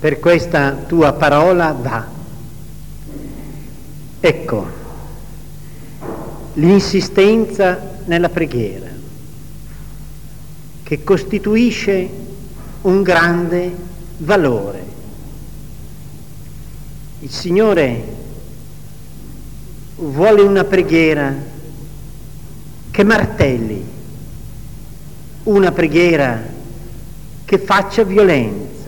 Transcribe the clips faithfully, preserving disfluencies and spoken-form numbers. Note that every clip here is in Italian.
per questa tua parola va. Ecco, l'insistenza nella preghiera, che costituisce un grande valore. Il Signore vuole una preghiera che martelli, una preghiera che faccia violenza.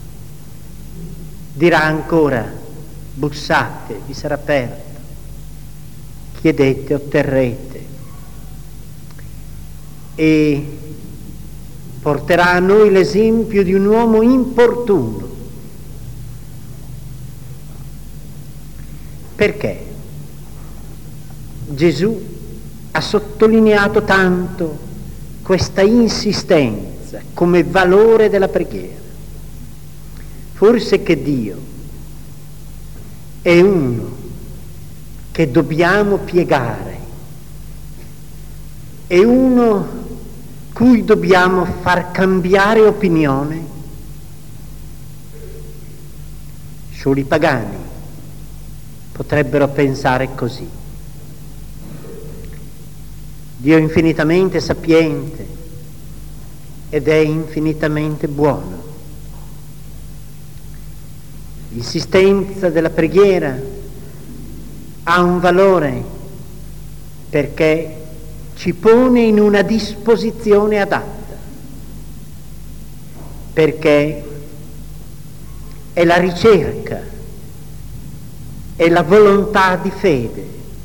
Dirà ancora: bussate, vi sarà aperto, chiedete, otterrete. E porterà a noi l'esempio di un uomo importuno. Perché Gesù ha sottolineato tanto questa insistenza come valore della preghiera. Forse che Dio è uno che dobbiamo piegare, è uno cui dobbiamo far cambiare opinione. Solo i pagani potrebbero pensare così. Dio è infinitamente sapiente ed è infinitamente buono. L'insistenza della preghiera ha un valore perché ci pone in una disposizione adatta, perché è la ricerca, è la volontà di fede.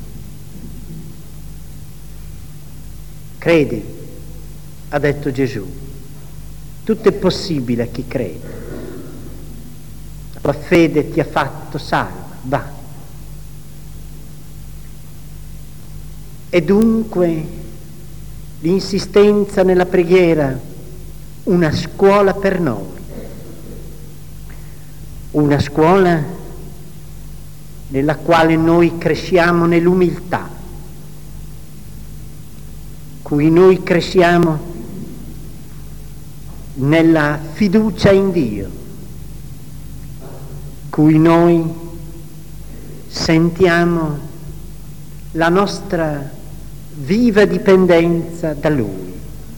Credi, ha detto Gesù, tutto è possibile a chi crede. La tua fede ti ha fatto salva, va. E dunque l'insistenza nella preghiera, una scuola per noi, una scuola nella quale noi cresciamo nell'umiltà, cui noi cresciamo nella fiducia in Dio, cui noi sentiamo la nostra viva dipendenza da Lui.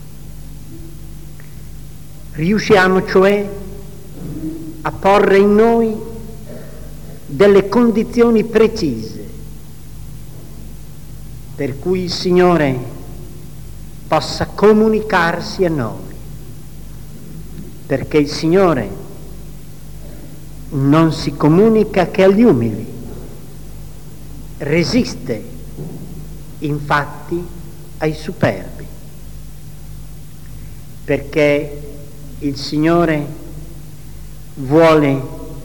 Riusciamo cioè a porre in noi delle condizioni precise per cui il Signore possa comunicarsi a noi, perché il Signore non si comunica che agli umili, resiste infatti ai superbi, perché il Signore vuole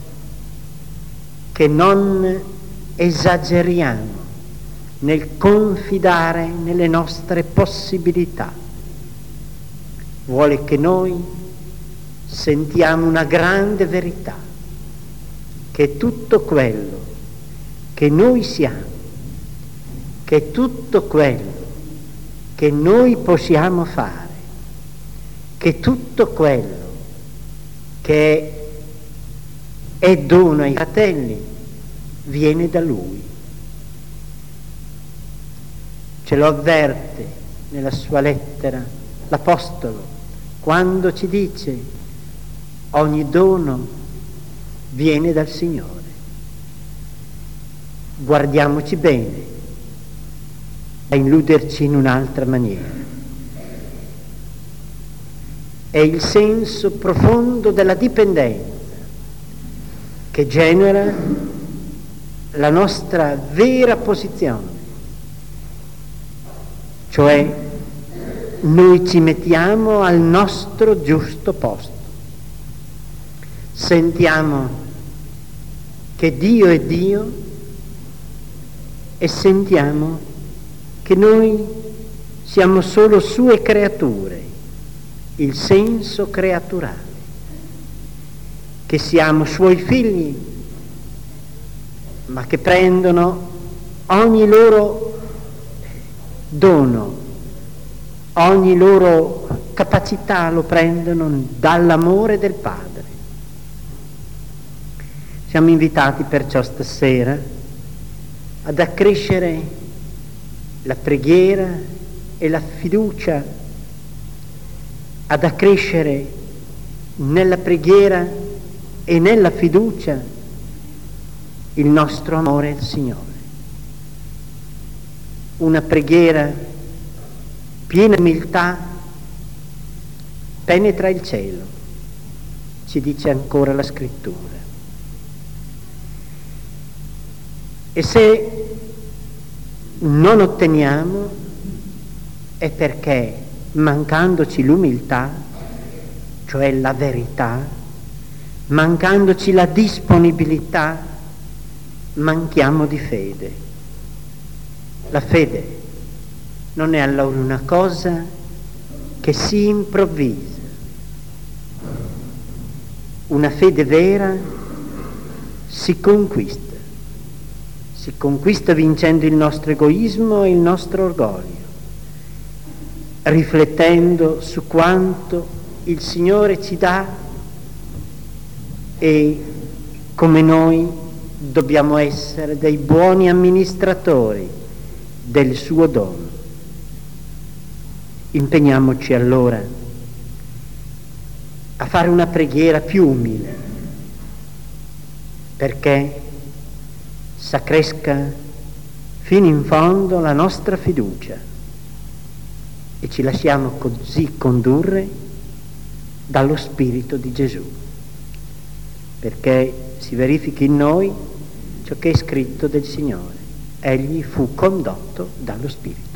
che non esageriamo nel confidare nelle nostre possibilità, vuole che noi sentiamo una grande verità, che tutto quello che noi siamo, che tutto quello che noi possiamo fare, che tutto quello che è dono ai fratelli viene da Lui. Ce lo avverte nella sua lettera l'Apostolo quando ci dice: ogni dono viene dal Signore. Guardiamoci bene a illuderci in un'altra maniera. È il senso profondo della dipendenza che genera la nostra vera posizione, cioè noi ci mettiamo al nostro giusto posto, sentiamo che Dio è Dio e sentiamo che noi siamo solo sue creature, il senso creaturale, che siamo suoi figli, ma che prendono ogni loro dono, ogni loro capacità lo prendono dall'amore del Padre. Siamo invitati perciò stasera ad accrescere la preghiera e la fiducia, ad accrescere nella preghiera e nella fiducia il nostro amore al Signore. Una preghiera piena di umiltà penetra il cielo, ci dice ancora la Scrittura. E se non otteniamo è perché, mancandoci l'umiltà, cioè la verità, mancandoci la disponibilità, manchiamo di fede. La fede non è allora una cosa che si improvvisa. Una fede vera si conquista. Si conquista vincendo il nostro egoismo e il nostro orgoglio, riflettendo su quanto il Signore ci dà e come noi dobbiamo essere dei buoni amministratori del suo dono. Impegniamoci allora a fare una preghiera più umile, perché s'accresca fino in fondo la nostra fiducia e ci lasciamo così condurre dallo Spirito di Gesù, perché si verifichi in noi ciò che è scritto del Signore. Egli fu condotto dallo Spirito.